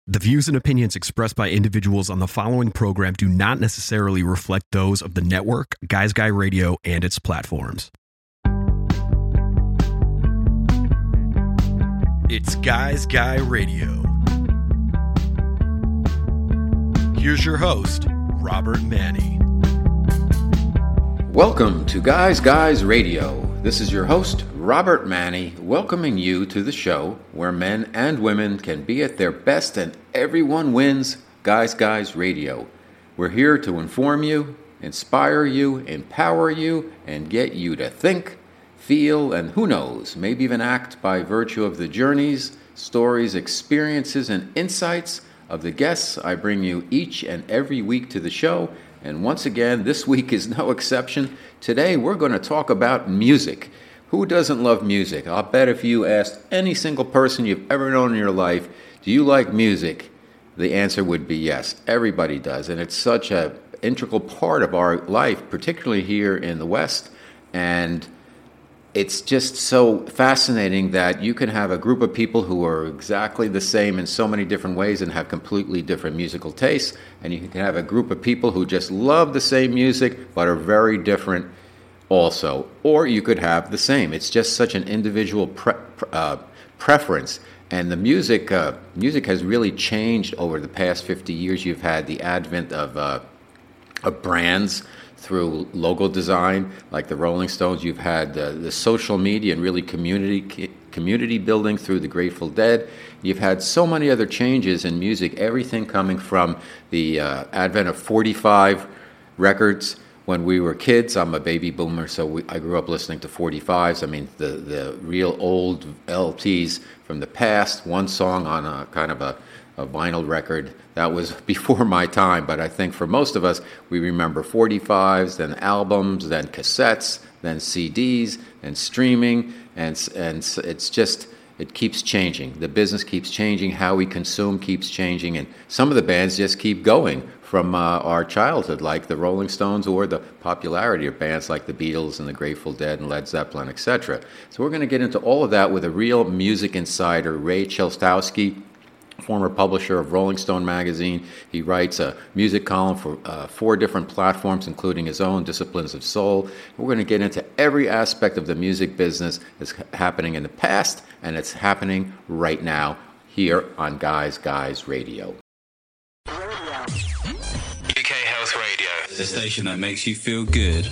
The views and opinions expressed by individuals on the following program do not necessarily reflect those of the network, Guys Guy Radio, and its platforms. It's Guys Guy Radio. Here's your host, Robert Manny. Welcome to Guys Guys Radio. This is your host, Robert Manny, welcoming you to the show where men and women can be at their best and everyone wins. Guys Guys Radio. We're here to inform you, inspire you, empower you, and get you to think, feel, and who knows, maybe even act by virtue of the journeys, stories, experiences, and insights of the guests I bring you each and every week to the show. And once again, this week is no exception. Today, we're going to talk about music. Who doesn't love music? I'll bet if you asked any single person you've ever known in your life, do you like music? The answer would be yes. Everybody does. And it's such an integral part of our life, particularly here in the West. And it's just so fascinating that you can have a group of people who are exactly the same in so many different ways and have completely different musical tastes. And you can have a group of people who just love the same music but are very different also. Or you could have the same. It's just such an individual preference. And the music has really changed over the past 50 years. You've had the advent of brands through logo design, like the Rolling Stones. You've had the social media and really community building through the Grateful Dead. You've had so many other changes in music, everything coming from the advent of 45 records. When we were kids, I'm a baby boomer, so I grew up listening to 45s. I mean, the real old LPs from the past, one song on a kind of a vinyl record. That was before my time, but I think for most of us, we remember 45s, then albums, then cassettes, then CDs, and streaming, and it's just, it keeps changing. The business keeps changing, how we consume keeps changing, and some of the bands just keep going from our childhood, like the Rolling Stones, or the popularity of bands like the Beatles and the Grateful Dead and Led Zeppelin, etc. So we're going to get into all of that with a real music insider, Ray Chelstowski, former publisher of Rolling Stone magazine. He writes a music column for 4 different platforms, including his own, Disciplines of Soul. We're going to get into every aspect of the music business that's happening in the past, and it's happening right now here on Guys Guys Radio. UK Health Radio, the station that makes you feel good.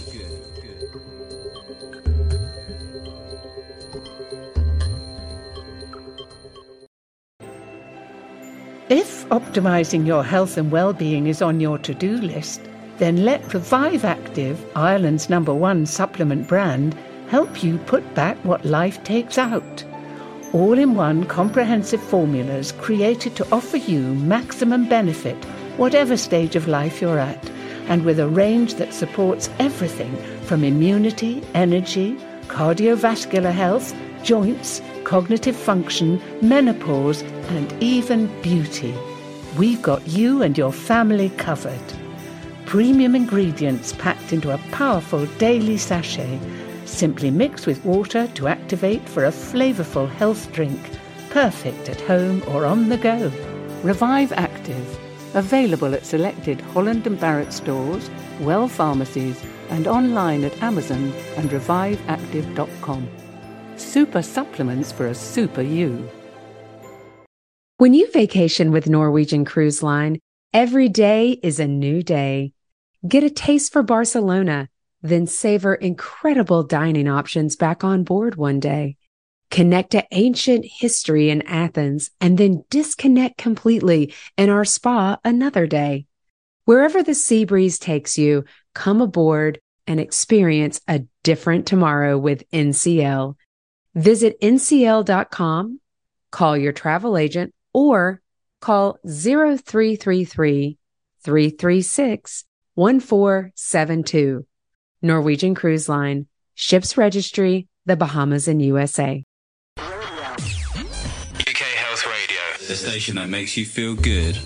If optimizing your health and well-being is on your to-do list, then let Revive Active, Ireland's #1 supplement brand, help you put back what life takes out. All-in-one comprehensive formulas created to offer you maximum benefit, whatever stage of life you're at, and with a range that supports everything from immunity, energy, cardiovascular health, joints, cognitive function, menopause, and even beauty. We've got you and your family covered. Premium ingredients packed into a powerful daily sachet. Simply mix with water to activate for a flavorful health drink. Perfect at home or on the go. Revive Active. Available at selected Holland & Barrett stores, Well pharmacies, and online at Amazon and reviveactive.com. Super supplements for a super you. When you vacation with Norwegian Cruise Line, every day is a new day. Get a taste for Barcelona, then savor incredible dining options back on board one day. Connect to ancient history in Athens, and then disconnect completely in our spa another day. Wherever the sea breeze takes you, come aboard and experience a different tomorrow with NCL. Visit ncl.com, call your travel agent, or call 0333-336-1472. Norwegian Cruise Line. Ships registry, the Bahamas and USA. UK Health Radio, the station that makes you feel good.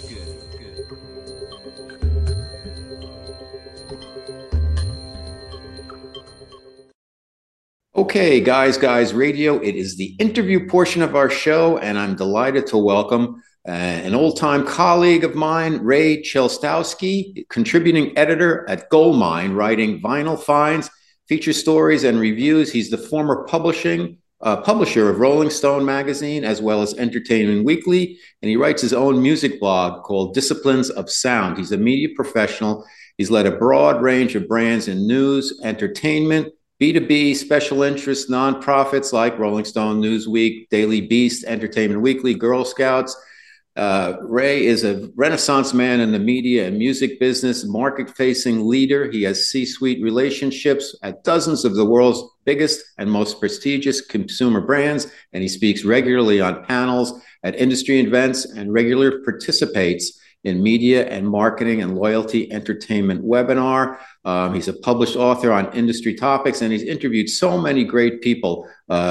Okay, Guys Radio, it is the interview portion of our show, and I'm delighted to welcome An old-time colleague of mine, Ray Chelstowski, contributing editor at Goldmine, writing vinyl finds, feature stories, and reviews. He's the former publisher of Rolling Stone magazine, as well as Entertainment Weekly, and he writes his own music blog called Disciplines of Sound. He's a media professional. He's led a broad range of brands in news, entertainment, B2B, special interests, nonprofits like Rolling Stone, Newsweek, Daily Beast, Entertainment Weekly, Girl Scouts. Ray is a renaissance man in the media and music business, market-facing leader. He has C-suite relationships at dozens of the world's biggest and most prestigious consumer brands, and he speaks regularly on panels at industry events and regularly participates in media and marketing and loyalty entertainment webinar. He's a published author on industry topics, and he's interviewed so many great people.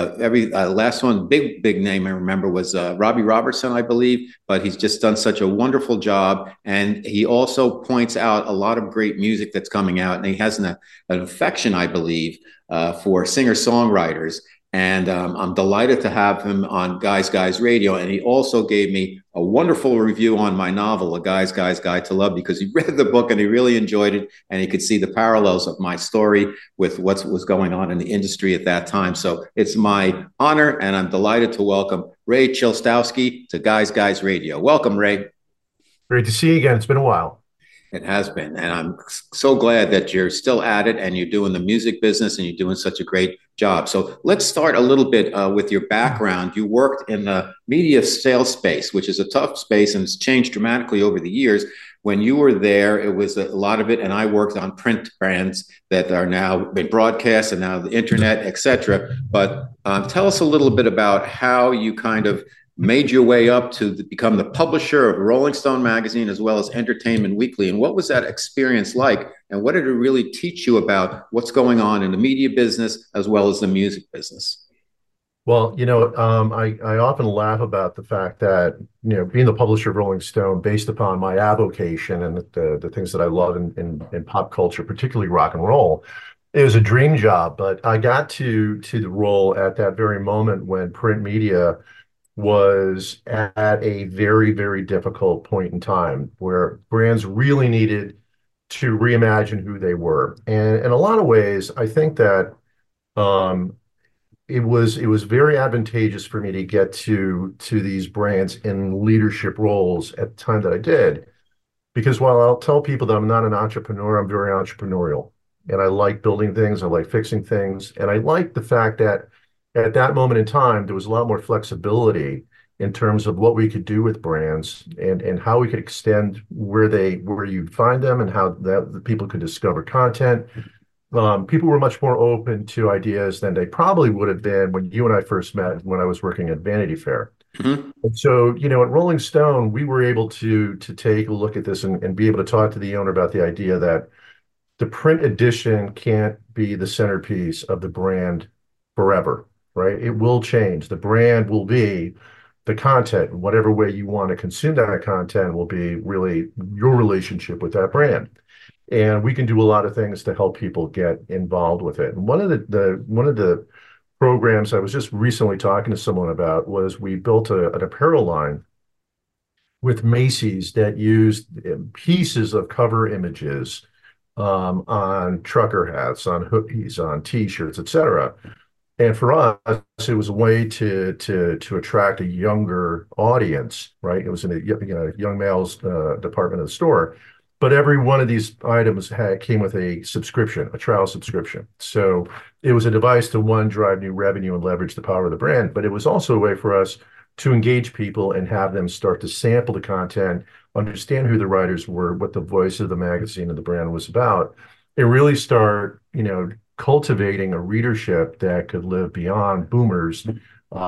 Last one, big name I remember was Robbie Robertson, I believe, but he's just done such a wonderful job. And he also points out a lot of great music that's coming out, and he has an affection, I believe, for singer-songwriters. And I'm delighted to have him on Guys Radio. And he also gave me a wonderful review on my novel, A Guy's Guide to Love, because he read the book and he really enjoyed it. And he could see the parallels of my story with what was going on in the industry at that time. So it's my honor, and I'm delighted to welcome Ray Chelstowski to Guys Radio. Welcome, Ray. Great to see you again. It's been a while. It has been. And I'm so glad that you're still at it and you're doing the music business and you're doing such a great job. So let's start a little bit with your background. You worked in the media sales space, which is a tough space and it's changed dramatically over the years. When you were there, it was a lot of it. And I worked on print brands that are now been broadcast and now the internet, et cetera. But tell us a little bit about how you kind of made your way up to become the publisher of Rolling Stone magazine as well as Entertainment Weekly. And what was that experience like? And what did it really teach you about what's going on in the media business as well as the music business? Well, I often laugh about the fact that, being the publisher of Rolling Stone, based upon my avocation and the things that I love in pop culture, particularly rock and roll, it was a dream job. But I got to the role at that very moment when print media was at a very, very difficult point in time where brands really needed to reimagine who they were. And in a lot of ways, I think that it was very advantageous for me to get to these brands in leadership roles at the time that I did. Because while I'll tell people that I'm not an entrepreneur, I'm very entrepreneurial. And I like building things, I like fixing things. And I like the fact that at that moment in time, there was a lot more flexibility in terms of what we could do with brands and how we could extend where you'd find them and how that people could discover content. People were much more open to ideas than they probably would have been when you and I first met when I was working at Vanity Fair. Mm-hmm. And so, at Rolling Stone, we were able to take a look at this and be able to talk to the owner about the idea that the print edition can't be the centerpiece of the brand forever. Right? It will change. The brand will be the content. Whatever way you want to consume that content will be really your relationship with that brand. And we can do a lot of things to help people get involved with it. And one of the programs I was just recently talking to someone about was we built an apparel line with Macy's that used pieces of cover images on trucker hats, on hoodies, on T-shirts, et cetera. And for us, it was a way to attract a younger audience, right? It was in a young male's department of the store, but every one of these items came with a subscription, a trial subscription. So it was a device to drive new revenue and leverage the power of the brand, but it was also a way for us to engage people and have them start to sample the content, understand who the writers were, what the voice of the magazine and the brand was about, and really start, cultivating a readership that could live beyond boomers and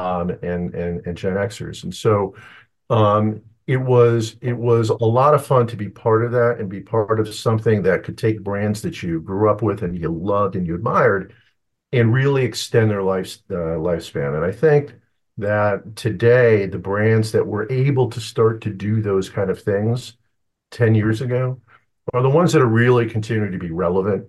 Gen Xers. And so it was a lot of fun to be part of that and be part of something that could take brands that you grew up with and you loved and you admired and really extend their lifespan. And I think that today, the brands that were able to start to do those kind of things 10 years ago are the ones that are really continuing to be relevant.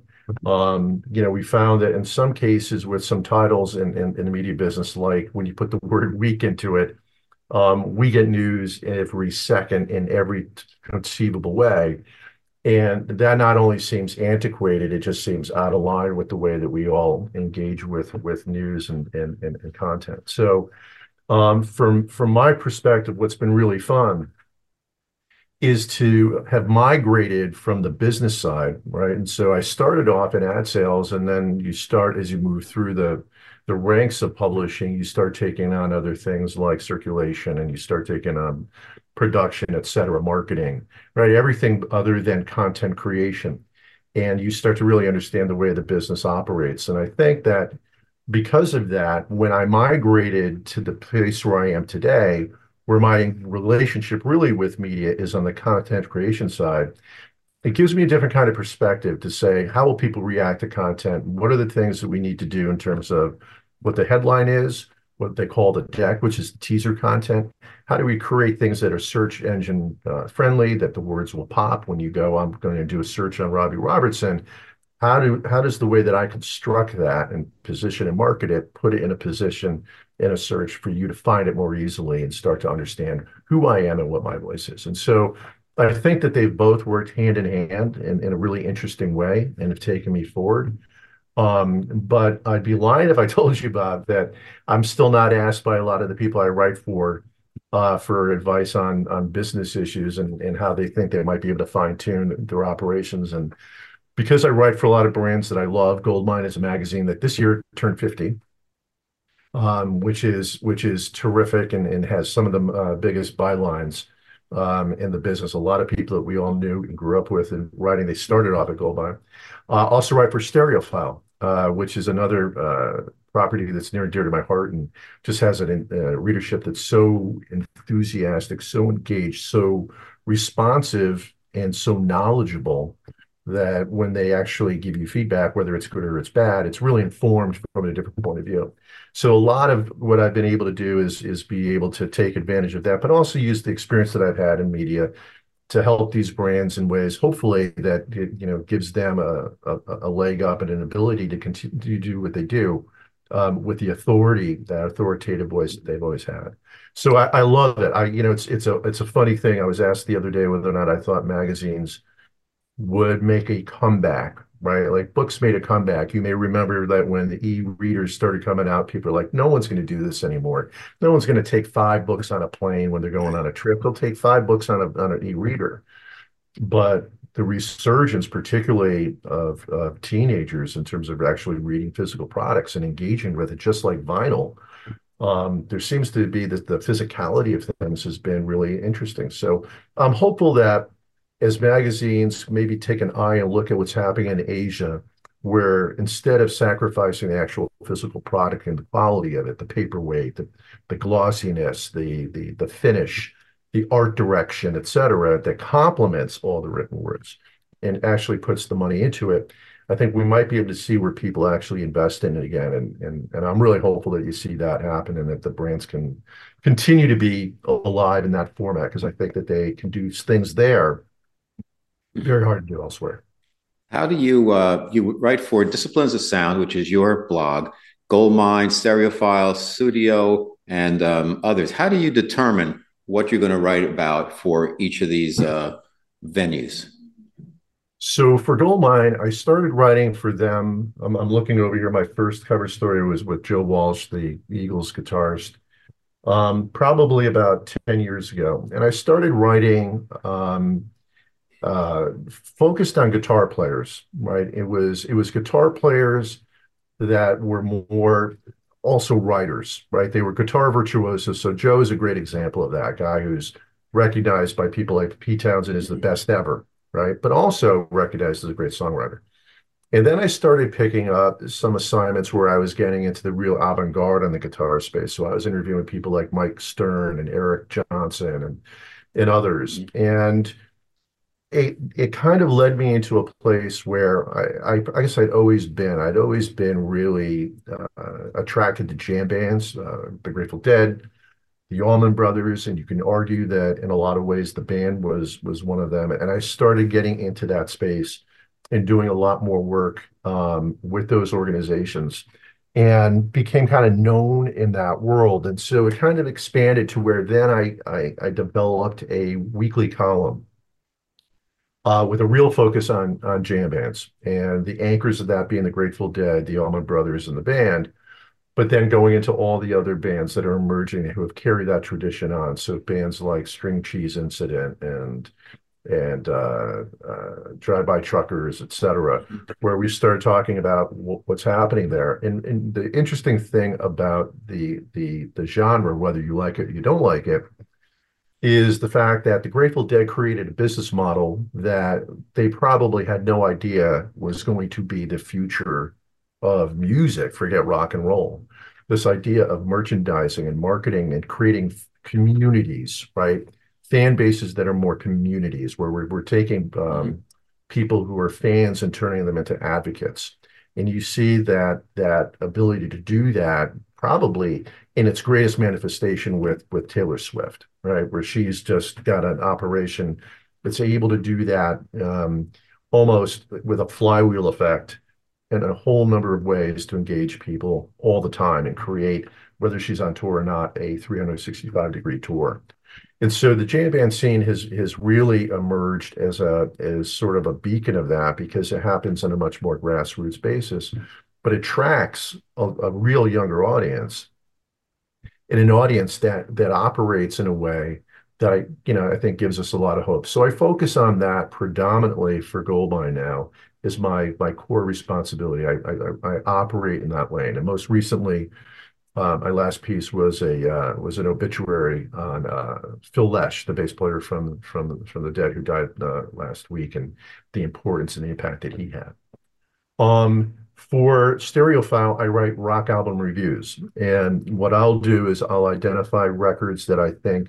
We found that in some cases with some titles in the media business, like when you put the word week into it, We get news every second in every conceivable way. And that not only seems antiquated, it just seems out of line with the way that we all engage with news and content. So from my perspective, what's been really fun is to have migrated from the business side, right? And so I started off in ad sales, and then you start, as you move through the ranks of publishing, you start taking on other things like circulation, and you start taking on production, et cetera, marketing, right? Everything other than content creation. And you start to really understand the way the business operates. And I think that because of that, when I migrated to the place where I am today, where my relationship really with media is on the content creation side, it gives me a different kind of perspective to say, how will people react to content? What are the things that we need to do in terms of what the headline is, what they call the deck, which is teaser content? How do we create things that are search engine friendly, that the words will pop when you go, I'm going to do a search on Robbie Robertson? How does the way that I construct that and position and market it, put it in a position in a search for you to find it more easily and start to understand who I am and what my voice is? And so I think that they've both worked hand in hand in a really interesting way and have taken me forward. But I'd be lying if I told you, Bob, that I'm still not asked by a lot of the people I write for advice on business issues and how they think they might be able to fine tune their operations. And because I write for a lot of brands that I love, Goldmine is a magazine that this year turned 50, which is terrific and has some of the biggest bylines in the business. A lot of people that we all knew and grew up with in writing, they started off at Goldmine. Also write for Stereophile, which is another property that's near and dear to my heart, and just has a readership that's so enthusiastic, so engaged, so responsive, and so knowledgeable that when they actually give you feedback, whether it's good or it's bad, it's really informed from a different point of view. So a lot of what I've been able to do is be able to take advantage of that, but also use the experience that I've had in media to help these brands in ways, hopefully, that gives them a leg up and an ability to continue to do what they do with the authority, that authoritative voice that they've always had. So I love it. It's a funny thing. I was asked the other day whether or not I thought magazines would make a comeback, right? Like books made a comeback. You may remember that when the e-readers started coming out, people are like, no one's going to do this anymore. No one's going to take 5 books on a plane when they're going on a trip. They'll take 5 books on an e-reader. But the resurgence, particularly of teenagers in terms of actually reading physical products and engaging with it, just like vinyl, there seems to be that the physicality of things has been really interesting. So I'm hopeful that as magazines maybe take an eye and look at what's happening in Asia, where instead of sacrificing the actual physical product and the quality of it, the paperweight, the glossiness, the finish, the art direction, et cetera, that complements all the written words and actually puts the money into it, I think we might be able to see where people actually invest in it again. And I'm really hopeful that you see that happen and that the brands can continue to be alive in that format, because I think that they can do things there very hard to do elsewhere. How do you write for Disciplines of Sound, which is your blog, Goldmine, Stereophile, Studio, and others? How do you determine what you're going to write about for each of these venues? So for Goldmine, I started writing for them. I'm looking over here. My first cover story was with Joe Walsh, the Eagles guitarist, probably about 10 years ago. And I started writing focused on guitar players, right? It was guitar players that were more also writers, right? They were guitar virtuosos. So Joe is a great example of that guy who's recognized by people like Pete Townsend as the best ever, right? But also recognized as a great songwriter. And then I started picking up some assignments where I was getting into the real avant-garde on the guitar space. So I was interviewing people like Mike Stern and Eric Johnson and others. And it kind of led me into a place where I guess I'd always been really attracted to jam bands, the Grateful Dead, the Allman Brothers, and you can argue that in a lot of ways the band was one of them. And I started getting into that space and doing a lot more work with those organizations. and became kind of known in that world. And so it kind of expanded to where then I developed a weekly column with a real focus on jam bands, and the anchors of that being the Grateful Dead, the Allman Brothers, and the band, but then going into all the other bands that are emerging who have carried that tradition on. So bands like String Cheese Incident and Drive-By Truckers, et cetera, where we started talking about what's happening there. And the interesting thing about the genre, whether you like it or you don't like it, is the fact that the Grateful Dead created a business model that they probably had no idea was going to be the future of music, forget rock and roll. This idea of merchandising and marketing and creating communities, right? Fan bases that are more communities, where we're taking people who are fans and turning them into advocates. And you see that ability to do that probably in its greatest manifestation with Taylor Swift, right? Where she's just got an operation that's able to do that almost with a flywheel effect in a whole number of ways to engage people all the time and create, whether she's on tour or not, a 365-degree tour. And so the jam band scene has really emerged as sort of a beacon of that, because it happens on a much more grassroots basis, but it attracts a real younger audience, and an audience that operates in a way that I think gives us a lot of hope. So I focus on that predominantly for Goldmine now is my core responsibility. I operate in that lane, and most recently, my last piece was an obituary on Phil Lesh, the bass player from the Dead, who died last week, and the importance and the impact that he had. For Stereophile, I write rock album reviews, and what I'll do is I'll identify records that I think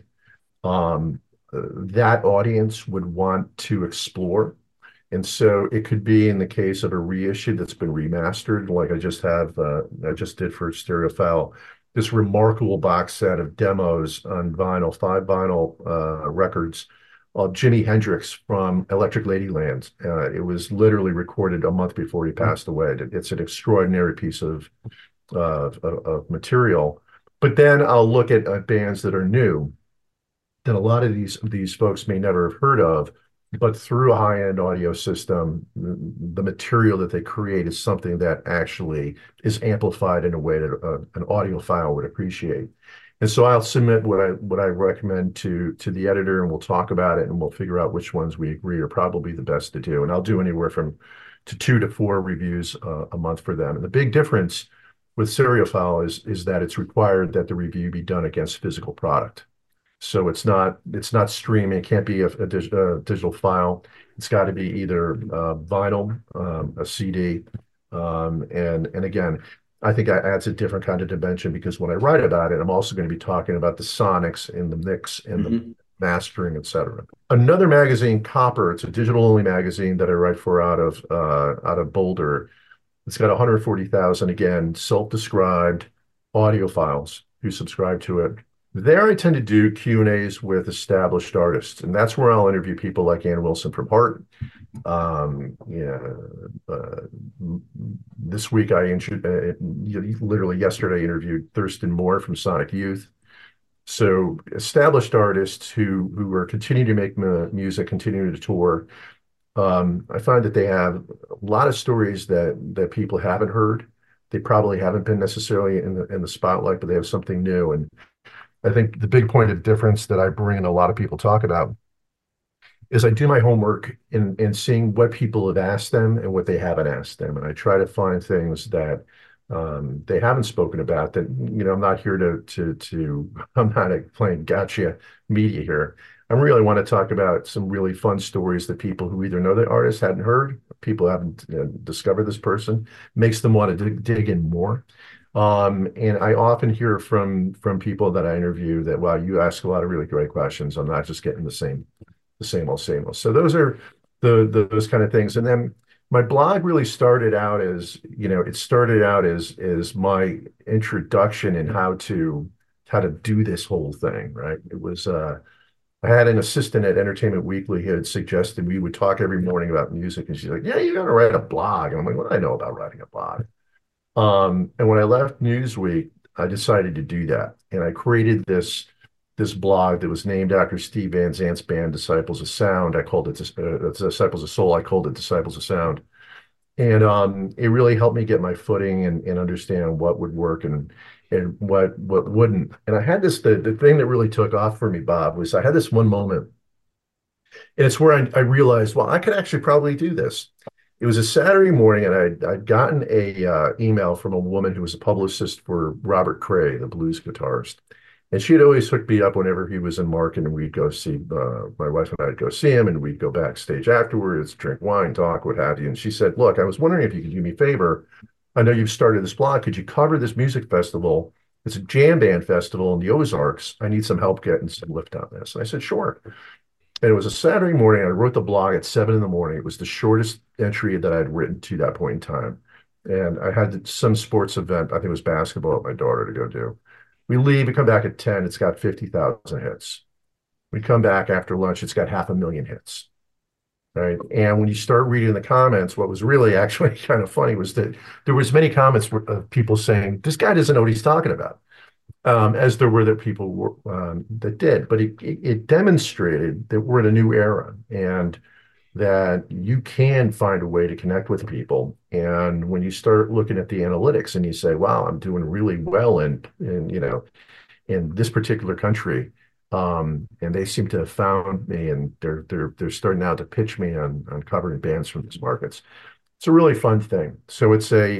that audience would want to explore. And so it could be in the case of a reissue that's been remastered, like I just did for Stereophile, this remarkable box set of demos on vinyl, 5 vinyl records of Jimi Hendrix from Electric Ladyland. It was literally recorded a month before he passed away. It's an extraordinary piece of material. But then I'll look at bands that are new, that a lot of these folks may never have heard of, but through a high-end audio system, the material that they create is something that actually is amplified in a way that an audiophile would appreciate. And so I'll submit what I recommend to the editor, and we'll talk about it, and we'll figure out which ones we agree are probably the best to do. And I'll do anywhere from 2 to 4 reviews a month for them. And the big difference with Stereophile is that it's required that the review be done against physical product. So it's not streaming. It can't be a digital file. It's got to be either vinyl, a CD, and again, I think that adds a different kind of dimension, because when I write about it, I'm also going to be talking about the sonics and the mix and the mastering, et cetera. Another magazine, Copper, it's a digital-only magazine that I write for out of Boulder. It's got 140,000, again, self-described audiophiles who subscribe to it. There I tend to do Q&As with established artists, and that's where I'll interview people like Ann Wilson from Heart. This week literally yesterday interviewed Thurston Moore from Sonic Youth. So established artists who are continuing to make music, continuing to tour. I find that they have a lot of stories that people haven't heard. They probably haven't been necessarily in the spotlight, but they have something new. And I think the big point of difference that I bring and a lot of people talk about is I do my homework in seeing what people have asked them and what they haven't asked them. And I try to find things that they haven't spoken about that, I'm not here I'm not playing gotcha media here. I really want to talk about some really fun stories that people who either know the artist hadn't heard, people haven't discovered this person, makes them want to dig in more. And I often hear from people that I interview that, wow, you ask a lot of really great questions. I'm not just getting the same old. So those are those kind of things. And then my blog really started out as, as my introduction in how to do this whole thing, right? It was, I had an assistant at Entertainment Weekly who had suggested we would talk every morning about music. And she's like, yeah, you got to write a blog. And I'm like, what do I know about writing a blog? And when I left Newsweek, I decided to do that. And I created this blog that was named after Steve Van Zandt's band, Disciples of Sound. I called it Disciples of Soul. I called it Disciples of Sound. And it really helped me get my footing and understand what would work and what wouldn't. And I had the thing that really took off for me, Bob, was I had this one moment. And it's where I realized, well, I could actually probably do this. It was a Saturday morning, and I'd gotten a email from a woman who was a publicist for Robert Cray, the blues guitarist. And she'd always hook me up whenever he was in market, and we'd go see, my wife and I'd go see him, and we'd go backstage afterwards, drink wine, talk, what have you. And she said, look, I was wondering if you could do me a favor. I know you've started this blog. Could you cover this music festival? It's a jam band festival in the Ozarks. I need some help getting some lift on this. And I said, sure. And it was a Saturday morning. I wrote the blog at 7 in the morning. It was the shortest entry that I'd written to that point in time. And I had some sports event, I think it was basketball, with my daughter to go do. We leave, we come back at 10, it's got 50,000 hits. We come back after lunch, it's got 500,000 hits. Right. And when you start reading the comments, what was really actually kind of funny was that there was many comments of people saying, this guy doesn't know what he's talking about. As there were that people were, that did. But it demonstrated that we're in a new era and that you can find a way to connect with people. And when you start looking at the analytics and you say, wow, I'm doing really well in this particular country, and they seem to have found me, and they're starting now to pitch me on covering bands from these markets. It's a really fun thing. So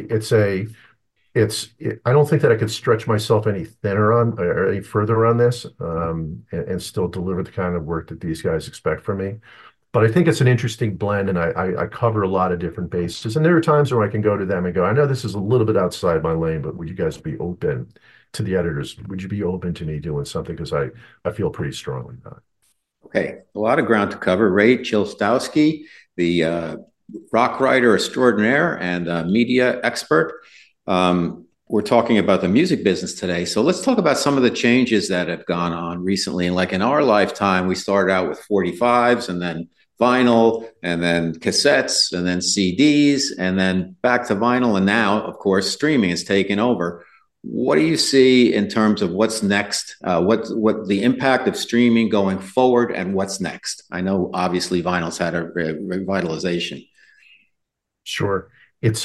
I don't think that I could stretch myself any thinner on or any further on this, and still deliver the kind of work that these guys expect from me. But I think it's an interesting blend, and I cover a lot of different bases. And there are times where I can go to them and go, I know this is a little bit outside my lane, but would you guys be open to the editors? Would you be open to me doing something? Because I feel pretty strongly about it. Okay, a lot of ground to cover. Ray Chilstowski, the rock writer extraordinaire and media expert. We're talking about the music business today. So let's talk about some of the changes that have gone on recently. And like in our lifetime, we started out with 45s and then vinyl and then cassettes and then CDs and then back to vinyl. And now, of course, streaming has taken over. What do you see in terms of what's next? What the impact of streaming going forward and what's next? I know obviously vinyl's had a revitalization. Sure. It's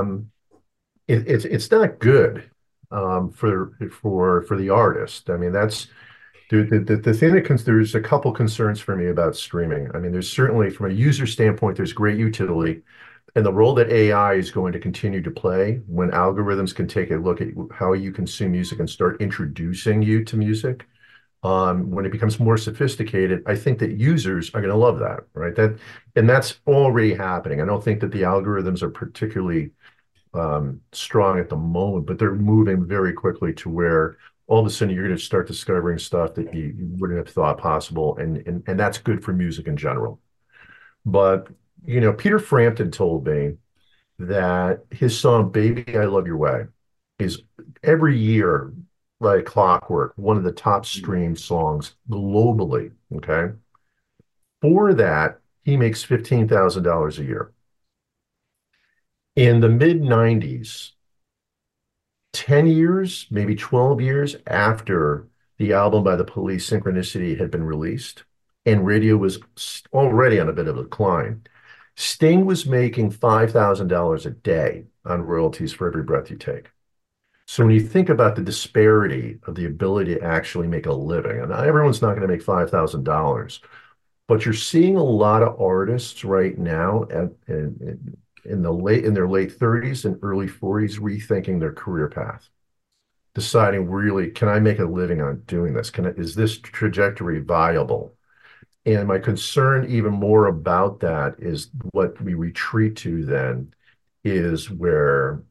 it's not good for the artist. I mean, that's the thing that there's a couple concerns for me about streaming. I mean, there's certainly from a user standpoint, there's great utility, and the role that AI is going to continue to play when algorithms can take a look at how you consume music and start introducing you to music. When it becomes more sophisticated, I think that users are going to love that, right? And that's already happening. I don't think that the algorithms are particularly strong at the moment, but they're moving very quickly to where all of a sudden you're going to start discovering stuff that you wouldn't have thought possible, and that's good for music in general. But Peter Frampton told me that his song "Baby I Love Your Way" is every year, like clockwork, one of the top streamed songs globally. Okay, for that he makes $15,000 a year. In the mid 90s, 10 years, maybe 12 years after the album by the Police, Synchronicity, had been released, and radio was already on a bit of a decline, Sting was making $5,000 a day on royalties for every breath you take. So when you think about the disparity of the ability to actually make a living, and everyone's not going to make $5,000, but you're seeing a lot of artists right now in their late 30s and early 40s rethinking their career path, deciding really, can I make a living on doing this? Is this trajectory viable? And my concern even more about that is what we retreat to then is where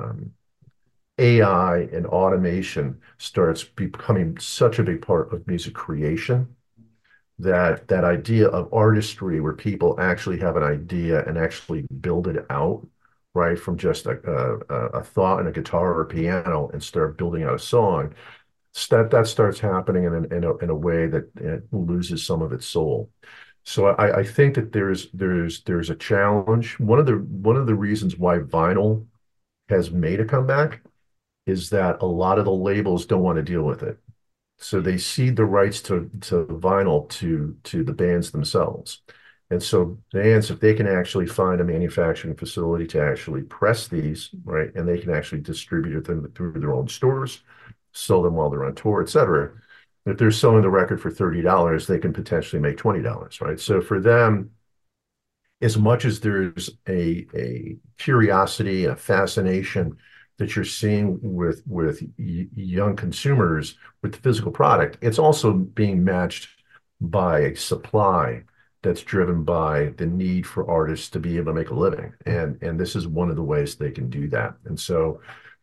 AI and automation starts becoming such a big part of music creation, that idea of artistry where people actually have an idea and actually build it out, right, from just a thought and a guitar or a piano and start building out a song, that starts happening in a way that it loses some of its soul. So I think that there's a challenge. One of the reasons why vinyl has made a comeback is that a lot of the labels don't want to deal with it. So they cede the rights to vinyl to the bands themselves. And so bands, if they can actually find a manufacturing facility to actually press these, right, and they can actually distribute them through their own stores, sell them while they're on tour, et cetera. If they're selling the record for $30, they can potentially make $20, right? So for them, as much as there's a curiosity, a fascination that you're seeing with young consumers with the physical product, it's also being matched by a supply that's driven by the need for artists to be able to make a living. And this is one of the ways they can do that. And so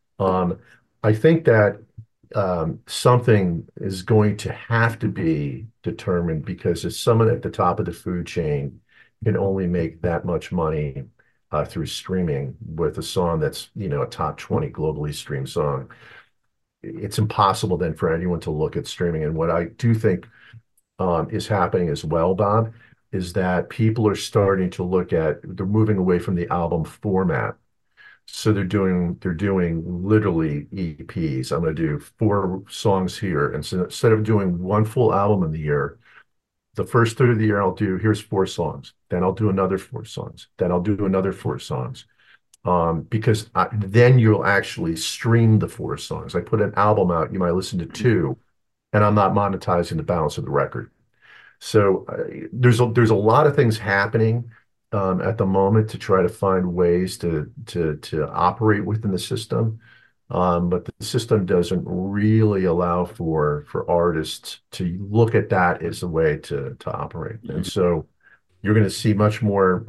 I think that something is going to have to be determined, because if someone at the top of the food chain can only make that much money through streaming with a song that's, a top 20 globally streamed song, it's impossible then for anyone to look at streaming. And what I do think is happening as well, Bob, is that people are starting to they're moving away from the album format. So they're doing literally EPs. I'm going to do 4 songs here. And so instead of doing one full album in the year, the first third of the year, here's 4 songs. Then I'll do another 4 songs. Then I'll do another 4 songs. Because then you'll actually stream the 4 songs. I put an album out, you might listen to 2, and I'm not monetizing the balance of the record. So there's a lot of things happening at the moment to try to find ways to operate within the system. But the system doesn't really allow for artists to look at that as a way to operate. And so you're going to see much more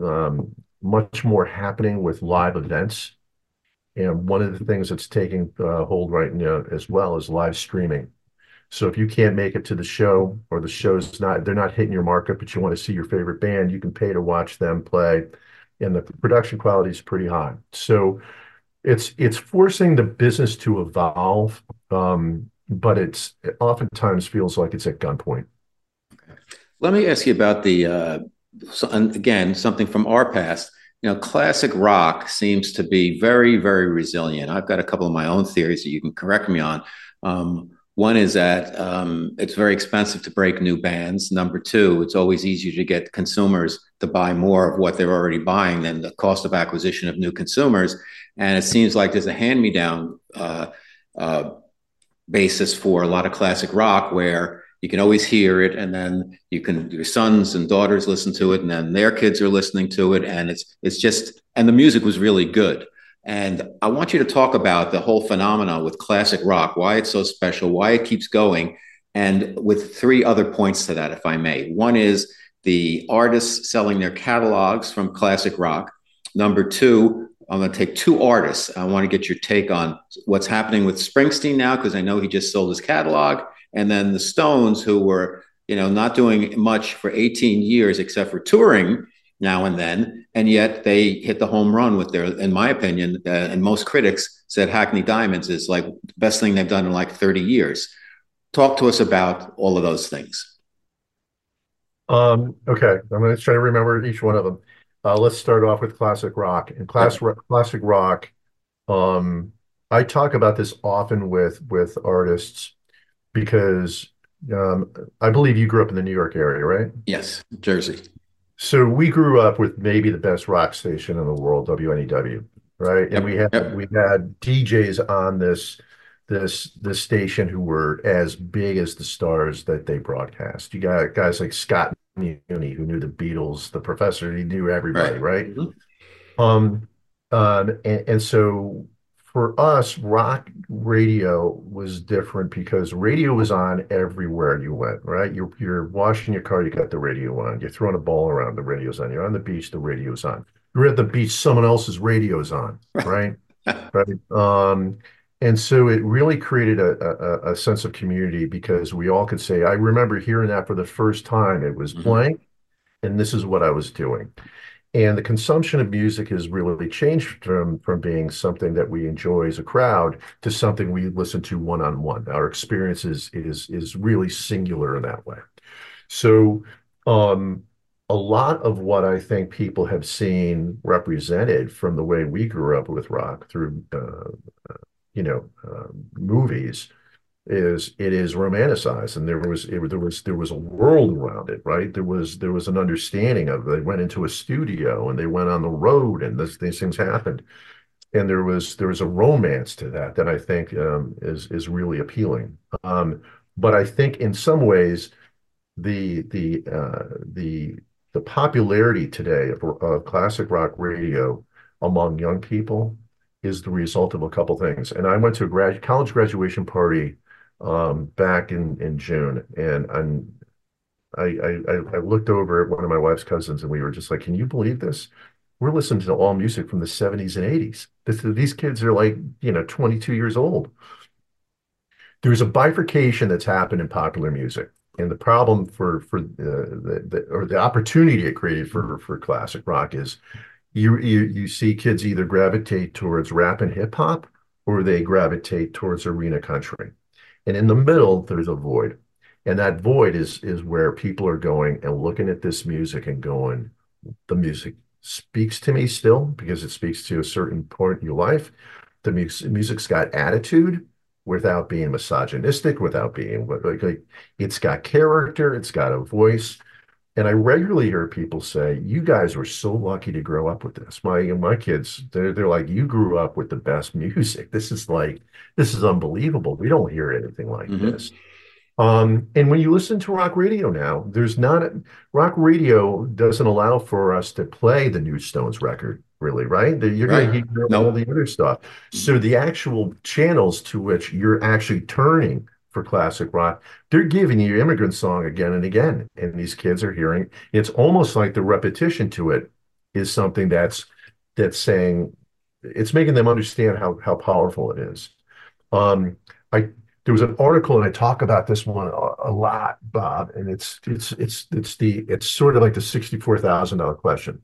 happening with live events. And one of the things that's taking hold right now as well is live streaming. So if you can't make it to the show, or the show's they're not hitting your market, but you want to see your favorite band, you can pay to watch them play, and the production quality is pretty high. So it's forcing the business to evolve, but it oftentimes feels like it's at gunpoint. Let me ask you about again, something from our past. Classic rock seems to be very, very resilient. I've got a couple of my own theories that you can correct me on. One is that it's very expensive to break new bands. Number 2, it's always easier to get consumers to buy more of what they're already buying than the cost of acquisition of new consumers. And it seems like there's a hand-me-down basis for a lot of classic rock, where you can always hear it, and then your sons and daughters listen to it, and then their kids are listening to it, and and the music was really good. And I want you to talk about the whole phenomenon with classic rock, why it's so special, why it keeps going, and with 3 other points to that, if I may. One is the artists selling their catalogs from classic rock. Number 2, I'm going to take 2 artists. I want to get your take on what's happening with Springsteen now, because I know he just sold his catalog, and then the Stones, who were, not doing much for 18 years except for touring now and then, and yet they hit the home run with in my opinion, and most critics said Hackney Diamonds is like the best thing they've done in like 30 years. Talk to us about all of those things. Okay, I'm going to try to remember each one of them. Let's start off with classic rock. And classic rock, I talk about this often with artists, because I believe you grew up in the New York area, right? Yes, Jersey. So we grew up with maybe the best rock station in the world, WNEW, right? And we had DJs on this station who were as big as the stars that they broadcast. You got guys like Scott Muni, who knew the Beatles, the Professor, he knew everybody, right? And so for us, rock radio was different, because radio was on everywhere you went, right? You're washing your car, you got the radio on. You're throwing a ball around, the radio's on. You're on the beach, the radio's on. You're at the beach, someone else's radio's on, right? Right. And so it really created a sense of community, because we all could say, I remember hearing that for the first time. It was playing, and this is what I was doing. And the consumption of music has really changed from being something that we enjoy as a crowd to something we listen to one-on-one. Our experience is really singular in that way. So a lot of what I think people have seen represented from the way we grew up with rock through, movies is it is romanticized, and there was a world around it, right? There was an understanding of they went into a studio and they went on the road and these things happened, and there was a romance to that I think is really appealing. But I think in some ways the the uh, the the popularity today of classic rock radio among young people is the result of a couple things. And I went to a college graduation party back in June, and I looked over at one of my wife's cousins, and we were just like, "Can you believe this? We're listening to all music from the 70s and 80s. These kids are like, 22 years old." There's a bifurcation that's happened in popular music, and the problem for the opportunity it created for classic rock is you see kids either gravitate towards rap and hip hop, or they gravitate towards arena country. And in the middle, there's a void. And that void is where people are going and looking at this music and going, the music speaks to me still because it speaks to a certain point in your life. The music's got attitude without being misogynistic, without being like it's got character, it's got a voice. And I regularly hear people say, "You guys were so lucky to grow up with this." My kids, they're like, "You grew up with the best music. This is unbelievable. We don't hear anything like this." And when you listen to rock radio now, rock radio doesn't allow for us to play the new Stones record, really, right? You're going to hear all the other stuff. So the actual channels to which you're actually turning for classic rock, they're giving you Immigrant Song again and again. And these kids are hearing, it's almost like the repetition to it is something that's saying, it's making them understand how powerful it is. There was an article, and I talk about this one a lot, Bob, and it's sort of like the $64,000 question.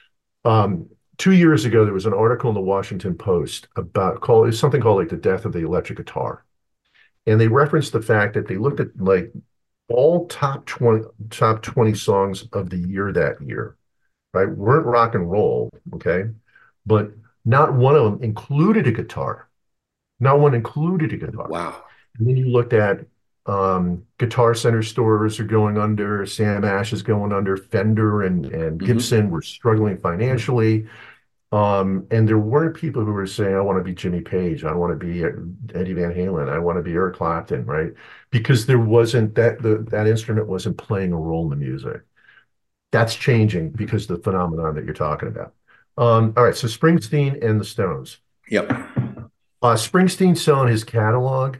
2 years ago, there was an article in the Washington Post about something called like the death of the electric guitar. And they referenced the fact that they looked at like all top 20 songs of the year that year, right? Weren't rock and roll, okay? But not one of them included a guitar. Not one included a guitar. Wow. And then you looked at Guitar Center stores are going under, Sam Ash is going under, Fender and Gibson were struggling financially. And there weren't people who were saying, "I want to be Jimmy Page, I want to be Eddie Van Halen, I want to be Eric Clapton," right? Because there wasn't that instrument wasn't playing a role in the music. That's changing because of the phenomenon that you're talking about. All right, so Springsteen and the Stones. Yep. Springsteen selling his catalog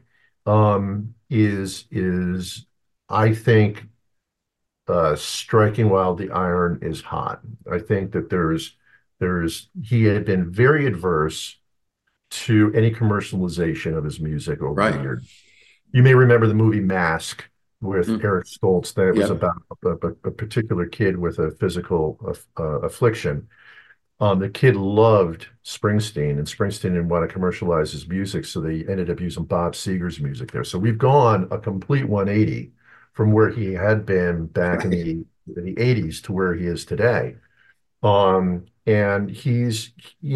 is I think striking while the iron is hot. I think that he had been very adverse to any commercialization of his music over the years. You may remember the movie Mask with Eric Stoltz, that it was about a particular kid with a physical affliction. The kid loved Springsteen, and Springsteen didn't want to commercialize his music, so they ended up using Bob Seger's music there. So we've gone a complete 180 from where he had been back in the 80s to where he is today. And he's,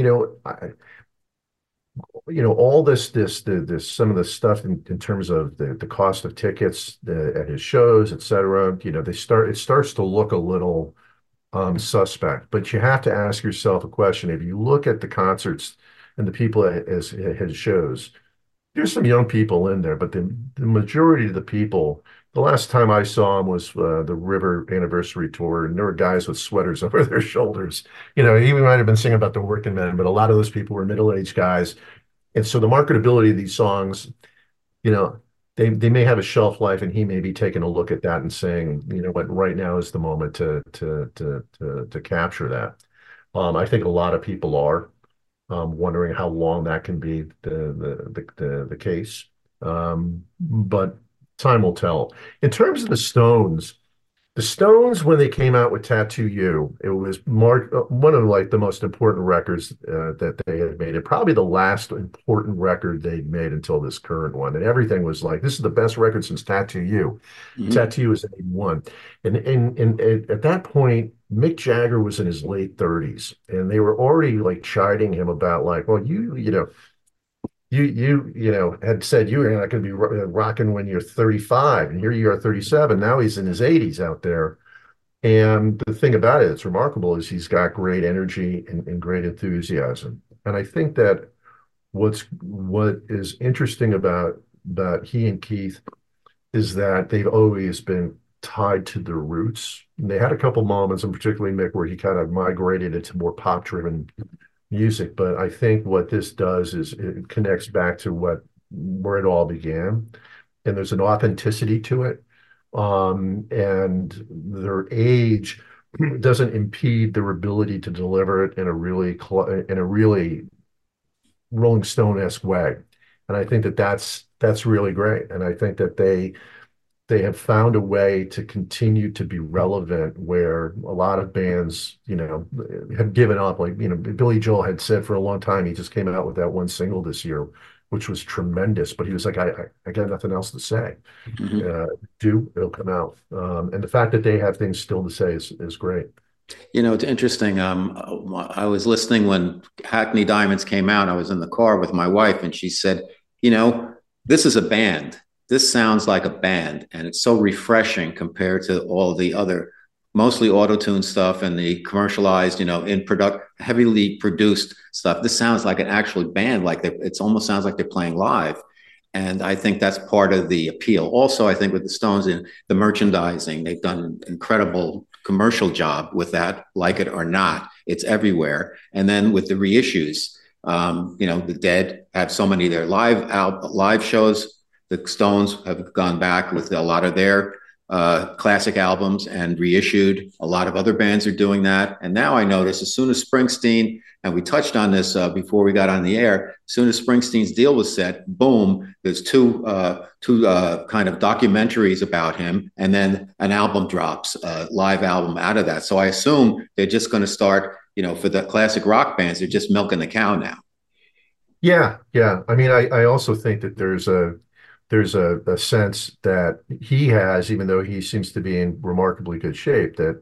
all this some of the stuff in terms of the cost of tickets at his shows, et cetera, it starts to look a little suspect. But you have to ask yourself a question. If you look at the concerts and the people at his shows, there's some young people in there, but the majority of the people, the last time I saw him was the River Anniversary Tour, and there were guys with sweaters over their shoulders. He might have been singing about the working men, but a lot of those people were middle-aged guys. And so the marketability of these songs, they may have a shelf life, and he may be taking a look at that and saying, what, right now is the moment to capture that. I think a lot of people are wondering how long that can be the case. But time will tell. In terms of the Stones, The Stones, when they came out with Tattoo You, it was one of like the most important records that they had made. It probably the last important record they'd made until this current one. And everything was like, this is the best record since Tattoo You. Mhm. Tattoo You was 81. And at that point, Mick Jagger was in his late 30s. And they were already like chiding him about like, well, you had said you were not going to be rocking when you're 35, and here you are 37. Now he's in his 80s out there. And the thing about it that's remarkable is he's got great energy and great enthusiasm. And I think that what is interesting about he and Keith is that they've always been tied to their roots. And they had a couple moments, and particularly Mick, where he kind of migrated into more pop-driven music. But I think what this does is it connects back to where it all began, and there's an authenticity to it. And their age doesn't impede their ability to deliver it in a really Rolling Stone-esque way. And I think that that's really great. And I think that they have found a way to continue to be relevant where a lot of bands, have given up. Like, Billy Joel had said for a long time, he just came out with that one single this year, which was tremendous. But he was like, I got nothing else to say. Mhm. It'll come out. And the fact that they have things still to say is great. It's interesting. I was listening when Hackney Diamonds came out. I was in the car with my wife, and she said, this is a band. This sounds like a band, and it's so refreshing compared to all the other, mostly auto-tune stuff and the commercialized, heavily produced stuff. This sounds like an actual band. Like it almost sounds like they're playing live. And I think that's part of the appeal. Also, I think with the Stones in the merchandising, they've done an incredible commercial job with that, like it or not. It's everywhere. And then with the reissues, the Dead have so many of their live shows. The Stones have gone back with a lot of their classic albums and reissued. A lot of other bands are doing that. And now I notice as soon as Springsteen, and we touched on this before we got on the air, as soon as Springsteen's deal was set, boom, there's two kind of documentaries about him, and then an album drops, a live album out of that. So I assume they're just going to start, for the classic rock bands, they're just milking the cow now. Yeah, yeah. I mean, I also think that there's a sense that he has, even though he seems to be in remarkably good shape, that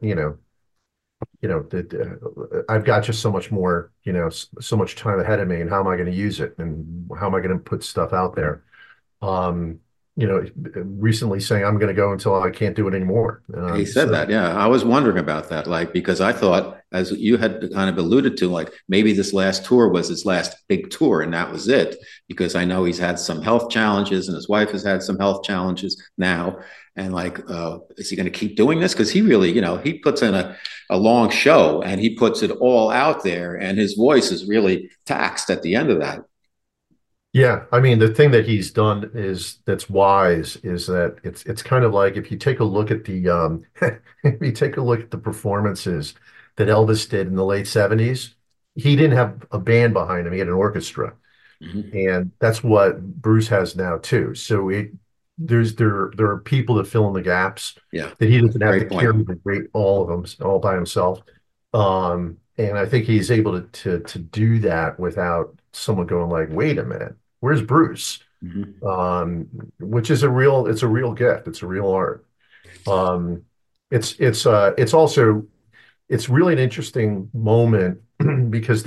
that I've got just so much more, so much time ahead of me, and how am I going to use it, and how am I going to put stuff out there? Um, Recently saying I'm going to go until I can't do it anymore. He said that, yeah. I was wondering about that, like, because I thought, as you had kind of alluded to, like maybe this last tour was his last big tour and that was it, because I know he's had some health challenges and his wife has had some health challenges now. And like, is he going to keep doing this? Because he really, he puts in a long show and he puts it all out there, and his voice is really taxed at the end of that. Yeah, I mean, the thing that he's done that's wise is that it's kind of like if you take a look at the if you take a look at the performances that Elvis did in the late 70s, he didn't have a band behind him, he had an orchestra. Mhm. And that's what Bruce has now too. So there are people that fill in the gaps Yeah, that he doesn't have to great point. carry the weight all of them all by himself. And I think he's able to do that without someone going like, wait a minute, where's Bruce? Mhm. Um, which is it's a real gift. It's a real art. Um, it's also it's really an interesting moment because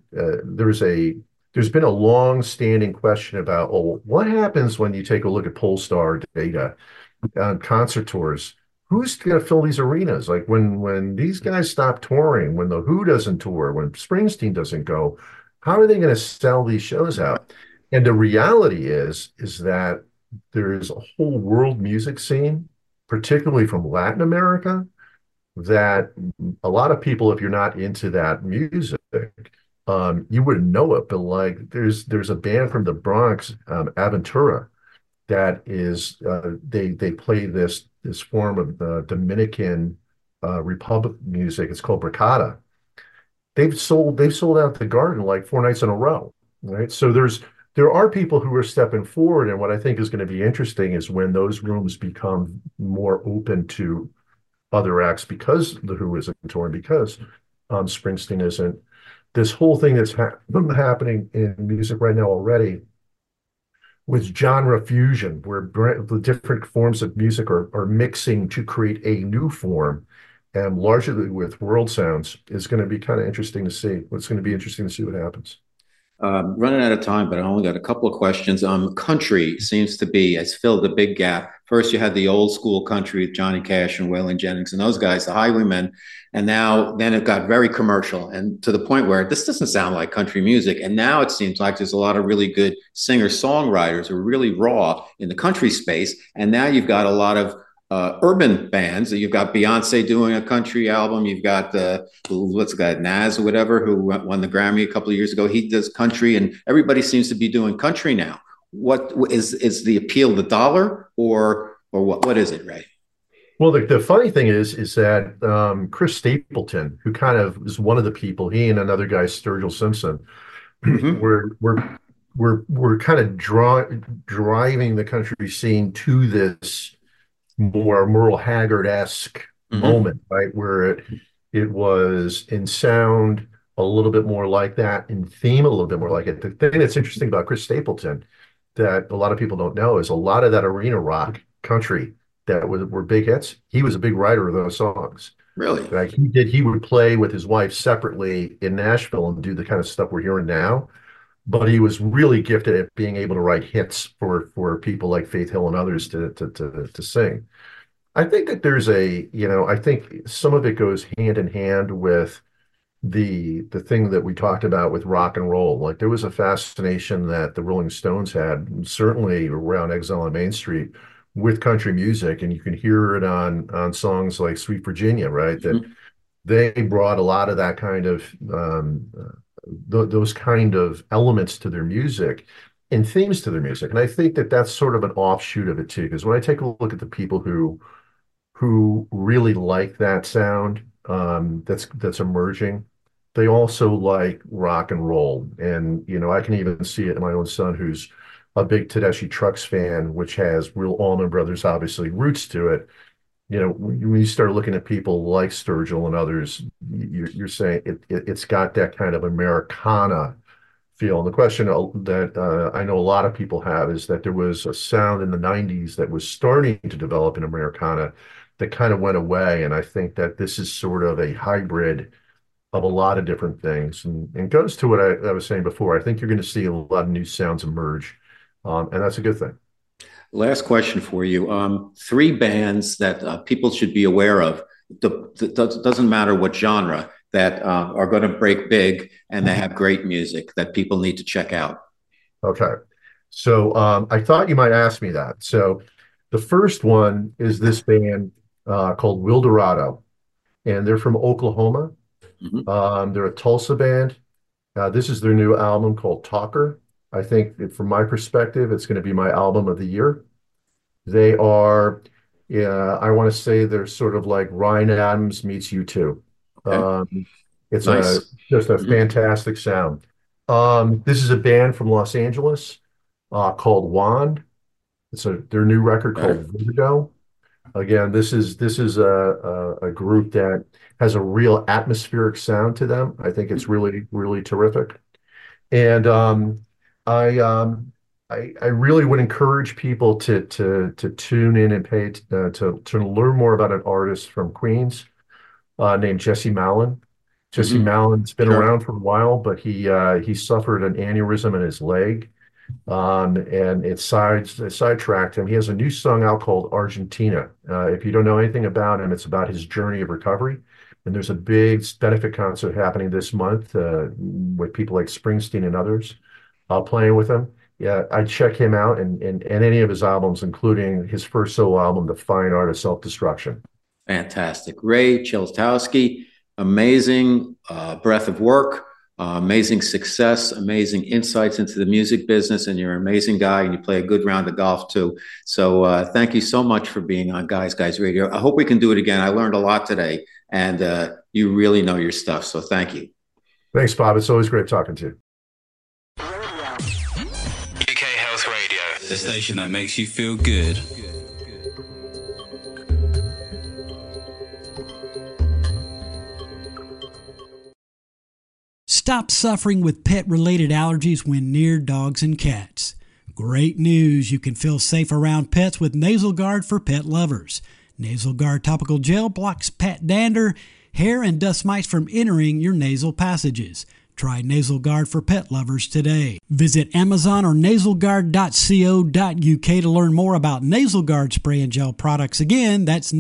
there's been a long-standing question about, oh, what happens when you take a look at Polestar data on concert tours? Who's going to fill these arenas? Like when these guys stop touring, when the Who doesn't tour, when Springsteen doesn't go, how are they going to sell these shows out? And the reality is that there is a whole world music scene, particularly from Latin America, that a lot of people, if you're not into that music, you wouldn't know it. But like, there's a band from the Bronx, Aventura, that is they play this form of Dominican Republic music. It's called Bricata. They've sold out the Garden like 4 nights in a row, right? So there are people who are stepping forward, and what I think is going to be interesting is when those rooms become more open to other acts because The Who isn't touring, because Springsteen isn't. This whole thing that's happening in music right now already with genre fusion, where the different forms of music are mixing to create a new form, and largely with world sounds, is going to be kind of interesting to see. It's going to be interesting to see what happens. Running out of time, but I only got a couple of questions. Country seems to be has filled a big gap. First, you had the old school country with Johnny Cash and Waylon Jennings and those guys, the Highwaymen, and then it got very commercial and to the point where this doesn't sound like country music. And now it seems like there's a lot of really good singer-songwriters who are really raw in the country space. And now you've got a lot of urban bands. You've got Beyonce doing a country album. You've got what's the guy, Nas or whatever, who won the Grammy a couple of years ago. He does country, and everybody seems to be doing country now. What is the appeal? The dollar, or what? What is it, Ray? Well, the funny thing is that Chris Stapleton, who kind of is one of the people, he and another guy, Sturgill Simpson, we're kind of driving the country scene to this more Merle Haggard-esque moment, right? Where it was in sound a little bit more like that, in theme a little bit more like it. The thing that's interesting about Chris Stapleton that a lot of people don't know is a lot of that arena rock country that were big hits. He was a big writer of those songs. Really? Like he would play with his wife separately in Nashville and do the kind of stuff we're hearing now. But he was really gifted at being able to write hits for people like Faith Hill and others to sing. I think that there's I think some of it goes hand in hand with the thing that we talked about with rock and roll. Like there was a fascination that the Rolling Stones had, certainly around Exile on Main Street, with country music, and you can hear it on songs like Sweet Virginia, right? That they brought a lot of that kind of those kind of elements to their music and themes to their music. And I think that that's sort of an offshoot of it too, because when I take a look at the people who really like that sound that's emerging, they also like rock and roll. And I can even see it in my own son, who's a big Tedeschi Trucks fan, which has real Allman Brothers obviously roots to it. When you start looking at people like Sturgill and others, you're saying it's got that kind of Americana feel. And the question that I know a lot of people have is that there was a sound in the 90s that was starting to develop in Americana that kind of went away. And I think that this is sort of a hybrid of a lot of different things, and goes to what I was saying before. I think you're going to see a lot of new sounds emerge, and that's a good thing. Last question for you. 3 bands that people should be aware of. Doesn't matter what genre, that are going to break big and they have great music that people need to check out. Okay. So I thought you might ask me that. So the first one is this band called Wildorado, and they're from Oklahoma. They're a Tulsa band. This is their new album called Talker. I think from my perspective, it's going to be my album of the year. They are, I want to say they're sort of like Ryan Adams meets U2. Okay. It's nice. Just a fantastic sound. This is a band from Los Angeles called Wand. It's their new record called Vertigo. Again, this is a group that has a real atmospheric sound to them. I think it's really, really terrific. And I really would encourage people to tune in and pay to learn more about an artist from Queens named Jesse Malin. Jesse Malin's been around for a while, but he suffered an aneurysm in his leg, and it sidetracked him. He has a new song out called Argentina. If you don't know anything about him, it's about his journey of recovery. And there's a big benefit concert happening this month with people like Springsteen and others playing with him. Yeah, I'd check him out and any of his albums, including his first solo album, The Fine Art of Self-Destruction. Fantastic. Ray Chelstowski, amazing breadth of work, amazing success, amazing insights into the music business, and you're an amazing guy, and you play a good round of golf too. So thank you so much for being on Guys Radio. I hope we can do it again. I learned a lot today, and you really know your stuff, so thank you. Thanks, Bob. It's always great talking to you. UK Health Radio, the station that makes you feel good. stop suffering with pet-related allergies when near dogs and cats. Great news! You can feel safe around pets with Nasal Guard for pet lovers. Nasal Guard topical gel blocks pet dander, hair, and dust mites from entering your nasal passages. Try Nasal Guard for pet lovers today. Visit Amazon or nasalguard.co.uk to learn more about Nasal Guard spray and gel products. Again, that's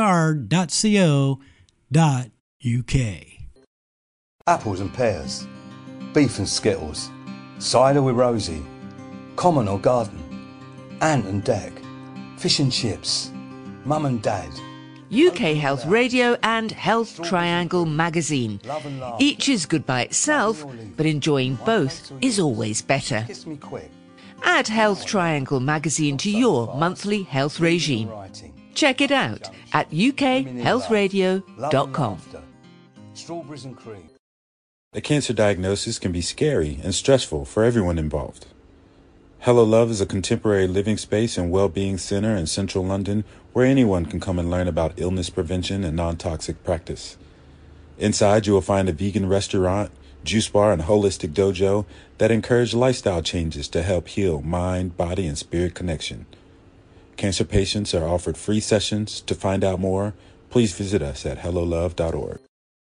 nasalguard.co.uk. Apples and pears, beef and skittles, cider with Rosie, common or garden, ant and deck, fish and chips, mum and dad. UK Health Radio and Health Triangle magazine. Each is good by itself, but enjoying both is always better. Add Health Triangle magazine to your monthly health regime. Check it out at ukhealthradio.com. Strawberries and cream. A cancer diagnosis can be scary and stressful for everyone involved. Hello Love is a contemporary living space and well-being center in central London where anyone can come and learn about illness prevention and non-toxic practice. Inside, you will find a vegan restaurant, juice bar, and holistic dojo that encourage lifestyle changes to help heal mind, body, and spirit connection. Cancer patients are offered free sessions. To find out more, please visit us at hellolove.org.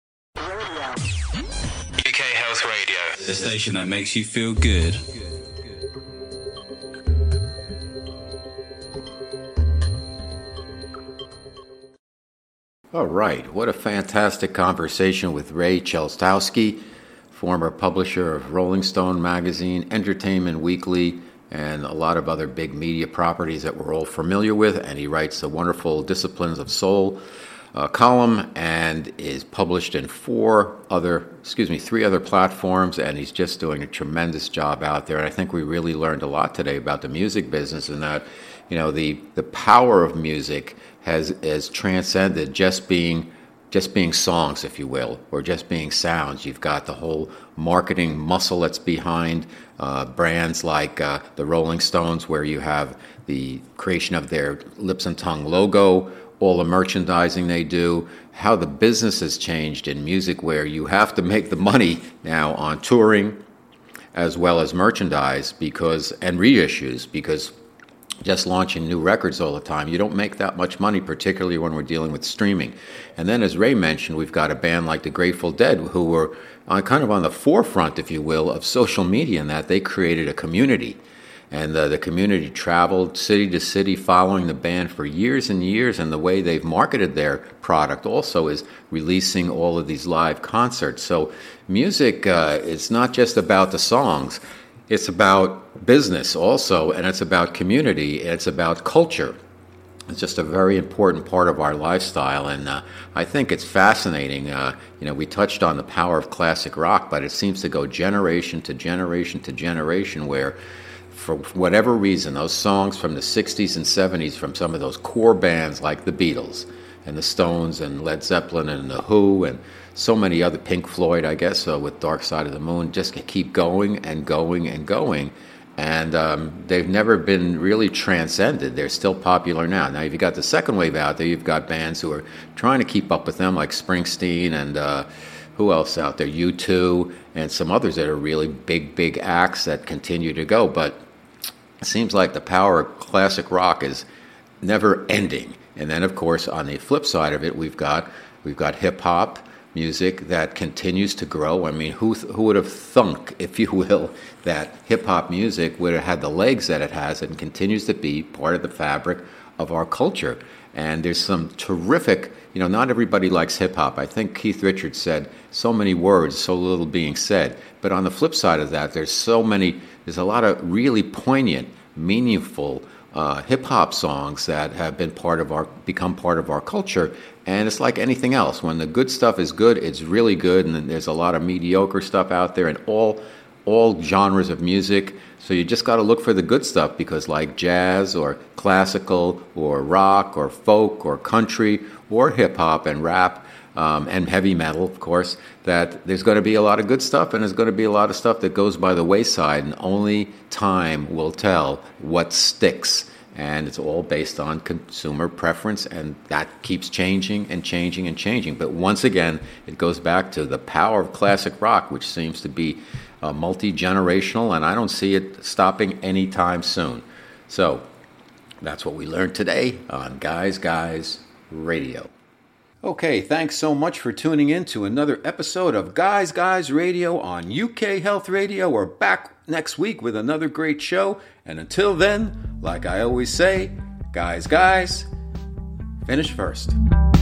UK Health Radio, the station that makes you feel good. All right, what a fantastic conversation with Ray Chelstowski, former publisher of Rolling Stone magazine, Entertainment Weekly, and a lot of other big media properties that we're all familiar with. And he writes the wonderful Disciplines of Soul column and is published in three other platforms, and he's just doing a tremendous job out there. And I think we really learned a lot today about the music business, and that, you know, the power of music has transcended just being songs, if you will, or just being sounds. You've got the whole marketing muscle that's behind brands like the Rolling Stones, where you have the creation of their Lips and Tongue logo, all the merchandising they do, how the business has changed in music, where you have to make the money now on touring as well as merchandise and reissues, because just launching new records all the time, you don't make that much money, particularly when we're dealing with streaming. And then, as Ray mentioned, we've got a band like the Grateful Dead, who were kind of on the forefront, if you will, of social media, in that they created a community. And the community traveled city to city following the band for years and years, and the way they've marketed their product also is releasing all of these live concerts. So music is not just about the songs. It's about business also, and it's about community, and it's about culture. It's just a very important part of our lifestyle, and I think it's fascinating. We touched on the power of classic rock, but it seems to go generation to generation to generation, where for whatever reason, those songs from the 60s and 70s from some of those core bands like the Beatles and the Stones and Led Zeppelin and the Who and so many other, Pink Floyd, I guess, with Dark Side of the Moon, just keep going and going and going. And they've never been really transcended. They're still popular now. Now, if you've got the second wave out there, you've got bands who are trying to keep up with them, like Springsteen and who else out there? U2 and some others that are really big acts that continue to go. But it seems like the power of classic rock is never ending. And then, of course, on the flip side of it, we've got hip-hop music that continues to grow. I mean, who would have thunk, if you will, that hip-hop music would have had the legs that it has and continues to be part of the fabric of our culture. And there's some terrific, not everybody likes hip-hop. I think Keith Richards said, so many words, so little being said. But on the flip side of that, there's a lot of really poignant, meaningful hip-hop songs that have become part of our culture. And it's like anything else. When the good stuff is good, it's really good, and then there's a lot of mediocre stuff out there in all genres of music. So you just got to look for the good stuff, because like jazz or classical or rock or folk or country or hip-hop and rap and heavy metal, of course, that there's going to be a lot of good stuff, and there's going to be a lot of stuff that goes by the wayside, and only time will tell what sticks. And it's all based on consumer preference, and that keeps changing and changing and changing. But once again, it goes back to the power of classic rock, which seems to be multi-generational, and I don't see it stopping anytime soon. So that's what we learned today on Guys Guys Radio. Okay, thanks so much for tuning in to another episode of Guys Guys Radio on UK Health Radio. We're back next week with another great show. And until then, like I always say, guys, finish first.